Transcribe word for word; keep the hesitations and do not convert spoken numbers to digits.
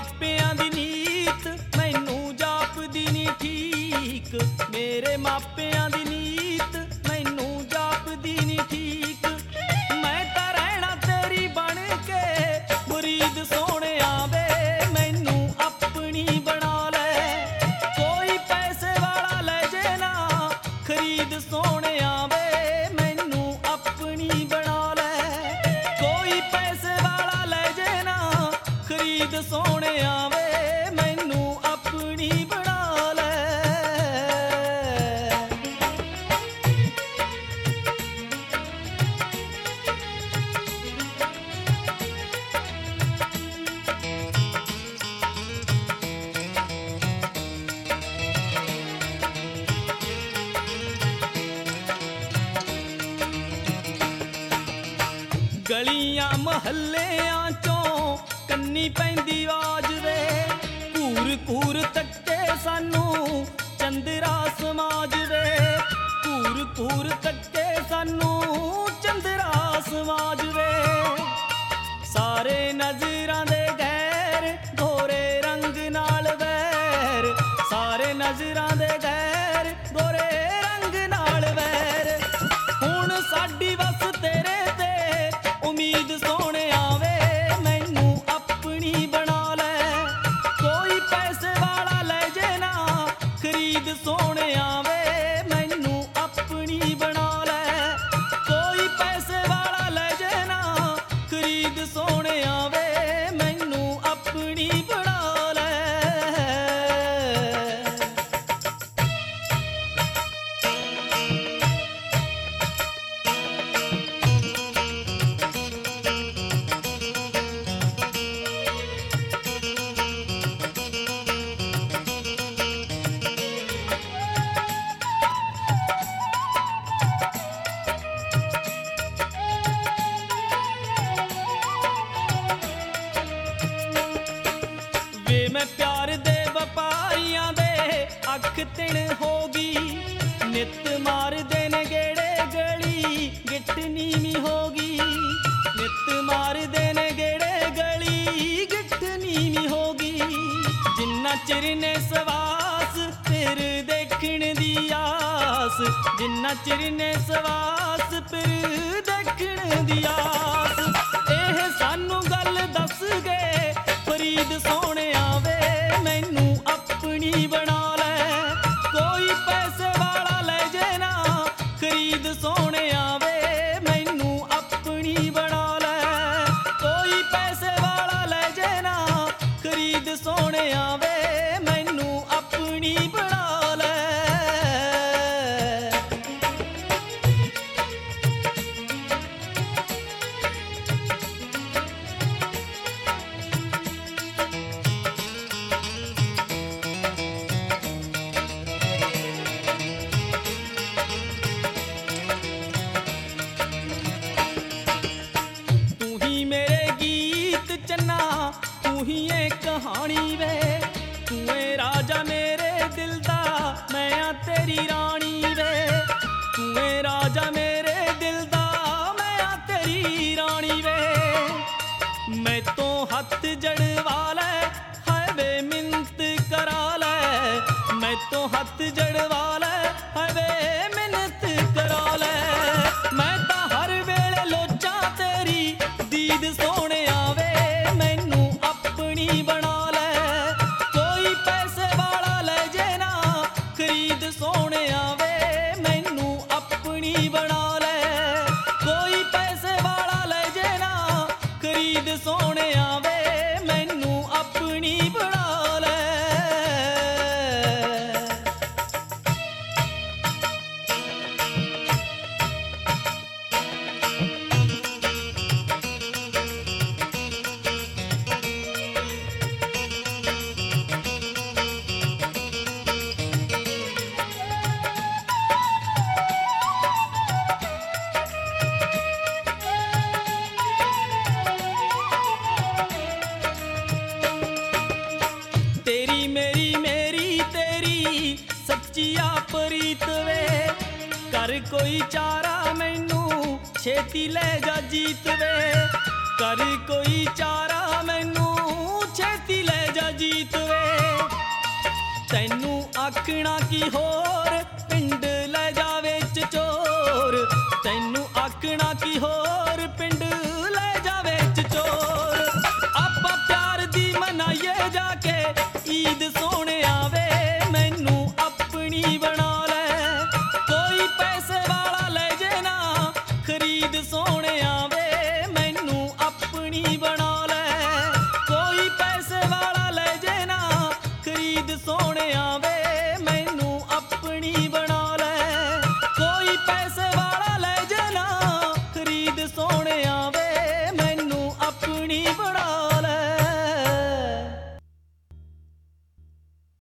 ਮਾਪਿਆਂ ਦੀ ਨੀਤ ਮੈਨੂੰ ਜਾਪਦੀ ਨੀ ਠੀਕ, ਮੇਰੇ ਮਾਪਿਆਂ ਦੀ ਨੀਤ ਮੈਨੂੰ ਜਾਪਦੀ ਨੀ ਠੀਕ। ਮੈਂ ਤਾਂ ਰਹਿਣਾ ਤੇਰੀ ਬਣ ਕੇ ਮੁਰੀਦ ਸੋਹਣਿਆ ਵੇ, ਮੈਨੂੰ ਆਪਣੀ ਬਣਾ ਲੈ। ਕੋਈ ਪੈਸੇ ਵਾਲਾ ਲੈ ਜੇ ਨਾ ਖਰੀਦ ਸੋਹਣਿਆ ਵੇ, ਮੈਨੂੰ ਆਪਣੀ ਬਣਾ ਲੈ। ਕੋਈ ਪੈਸੇ ਵਾਲਾ ਲੈ ਜੇ ਨਾ ਖਰੀਦ ਸੋਹਣਿਆ ਵੇ, ਮੈਨੂੰ ਆਪਣੀ ਬਣਾ ਲੈ। ਗਲੀਆਂ ਮੁਹੱਲਿਆਂ ਚੋਂ ਕੰਨੀ ਪੈਂਦੀ ਆਵਾਜ਼ ਵੇ, ਘੂਰ ਘੂਰ ਤੱਕੇ ਸਾਨੂੰ ਚੰਦਰਾ ਸਮਾਜ ਵੇ, ਘੂਰ ਘੂਰ ਤੱਕੇ ਸਾਨੂੰ ਚੰਦਰਾ ਸਮਾਜ ਵੇ। ਸਾਰੇ ਨਜ਼ਰਾਂ ਦੇ ਗੈਰ ਗੋਰੇ ਰੰਗ ਨਾਲ ਵੈਰ, ਸਾਰੇ ਨਜ਼ਰਾਂ ਦੇ ਗੈਰ ਗੋਰੇ ਰੰਗ ਨਾਲ ਵੈਰ। ਹੁਣ ਸਾਡੀ ਵਸ ਤੇਰੇ ਤੇ ਉਮੀਦ ਸੋਹਣਿਆ ਵੇ, ਮੈਨੂੰ ਆਪਣੀ ਬਣਾ ਲੈ। ਕੋਈ ਪੈਸੇ ਵਾਲਾ ਲੈ ਜੇ ਨਾ ਖਰੀਦ ਸੋਹਣਿਆ ਵੇ, ਮੈਨੂੰ ਆਪਣੀ ਬਣਾ ਲੈ। ਕੋਈ ਪੈਸੇ ਵਾਲਾ ਲੈ ਜੇ ਨਾ ਖਰੀਦ ਸੋਹਣਿਆ ਵੇ, ਮੈਨੂੰ ਆਪਣੀ ਬਣਾ ਲੈ। ਵੇ ਮੈਂ ਪਿਆਰ ਦੇ ਵਪਾਰੀਆਂ ਦੇ ਅੱਖ ਤਿਣ ਹੋ ਗਈ, ਨਿੱਤ ਮਾਰਦੇ ਨੇ ਗੇੜੇ ਗਲੀ ਗਿੱਟ ਨੀਵੀਂ ਹੋ ਗਈ। ਨਿੱਤ ਮਾਰਦੇ ਨੇ ਗੇੜੇ ਗਲੀ ਗਿੱਟ ਨੀਵੀਂ ਹੋ ਗਈ। ਜਿੰਨਾ ਚਿਰ ਨੇ ਸਵਾਸ ਫਿਰ ਦੇਖਣ ਦੀ ਆਸ, ਜਿੰਨਾ ਚਿਰ ਨੇ ਸਵਾਸ ਫਿਰ ਦੇਖਣ ਦੀ ਆਸ। ਇਹ ਸਾਨੂੰ ਗੱਲ ਦੱਸ ਗਏ ਫਰੀਦ ਸੋਹਣਿਆ ਵੇ, ਮੈਨੂੰ ਆਪਣੀ ਬਣਾ ਲੈ। ਕੋਈ ਪੈਸੇ ਵਾਲਾ ਲੈ ਜੇ ਨਾ ਖਰੀਦ ਸੋਹਣਿਆ ਵੇ, ਮੈਨੂੰ ਆਪਣੀ ਬਣਾ ਲੈ। ਕੋਈ ਪੈਸੇ ਵਾਲਾ ਲੈ ਜੇ ਨਾ ਖਰੀਦ ਸੋਹਣਿਆ ਵੇ, ਮੈਨੂੰ ਆਪਣੀ ਬਣਾ ਲੈ। ਤੂੰ ਹੀ ਮੇਰੇ ਗੀਤ ਚੰਨਾ, ਤੂੰ ਹੀ ਏ ਕਹਾਣੀ ਵੇ, ਤੂੰ ਏ ਰਾਜਾ ਮੇਰੇ ਦਿਲ ਦਾ, ਮੈਂ ਆ ਤੇਰੀ ਰਾਣੀ ਵੇ। ਤੂੰ ਏ ਰਾਜਾ ਮੇਰੇ ਦਿਲ ਦਾ, ਮੈਂ ਆ ਤੇਰੀ ਰਾਣੀ ਵੇ। ਮੈਂ ਤੋਂ ਹੱਥ ਜੜਵਾ ਲੈ, ਹਾਏ ਵੇ ਮਿੰਨਤ ਕਰਾ ਲੈ। ਮੈਂ ਤੋਂ ਹੱਥ ਜੜਵਾ ਲੈ, ਹਾਏ ਵੇ ਮਿੰਨਤ ਕਰਾ ਲੈ। ਮੈਂ ਤਾਂ ਹਰ ਵੇਲੇ ਲੋਚਾਂ ਤੇਰੀ ਦੀਦ ਸੋਹਣਿਆ ਵੇ, ਮੈਨੂੰ ਆਪਣੀ ਬਣਾ ਲੈ। ਕੋਈ ਪੈਸੇ ਵਾਲਾ ਲੈ ਜੇ ਨਾ ਖਰੀਦ ਸੋਹਣਿਆ ਵੇ, ਮੈਨੂੰ ਆਪਣੀ ਬਣਾ ਲੈ। ਕੋਈ ਪੈਸੇ ਵਾਲਾ ਲੈ ਜੇ ਨਾ ਖਰੀਦ ਸੋਹਣਿਆ ਵੇ, ਮੈਨੂੰ ਆਪਣੀ ਬਣਾ ਲੈ। ਤੇਰੀ ਮੇਰੀ ਮੇਰੀ ਤੇਰੀ ਸੱਚੀਆ ਪ੍ਰੀਤ ਵੇ, ਕਰ ਕੋਈ ਚਾਰਾ ਮੈਨੂੰ ਛੇਤੀ ਲੈ ਜਾ ਜੀਤ ਵੇ। ਕਰ ਕੋਈ ਚਾਰਾ ਮੈਨੂੰ ਛੇਤੀ ਲੈ ਜਾ ਆਖਣਾ ਕੀ ਹੋਰ ਪਿੰਡ ਲੈ ਜਾਵੇ ਚਚੋਰ, ਤੈਨੂੰ ਆਖਣਾ ਕੀ ਹੋਰ ਪਿੰਡ ਲੈ ਜਾਵੇ ਚਚੋਰ। ਆਪਾਂ ਪਿਆਰ ਦੀ ਮਨਾਈਏ ਜਾ ਕੇ ਈਦ ਸੋਹਣਿਆ ਵੇ, ਮੈਨੂੰ ਆਪਣੀ ਬਣਾ ਲੈ। ਕੋਈ ਪੈਸੇ ਵਾਲਾ ਲੈ ਜੇ ਨਾ ਖਰੀਦ ਸੋਹਣਿਆ ਵੇ, ਮੈਨੂੰ ਆਪਣੀ ਬਣਾ ਲੈ। ਕੋਈ ਪੈਸੇ ਵਾਲਾ ਲੈ ਜੇ ਨਾ ਖਰੀਦ ਸੋਹਣਿਆ ਵੇ, ਮੈਨੂੰ ਆਪਣੀ ਬਣਾ ਲੈ। ਕੋਈ ਪੈਸੇ ਵਾਲਾ ਲੈ ਜੇ ਨਾ ਖਰੀਦ ਸੋਹਣਿਆ ਵੇ, ਮੈਨੂੰ ਆਪਣੀ ਬਣਾ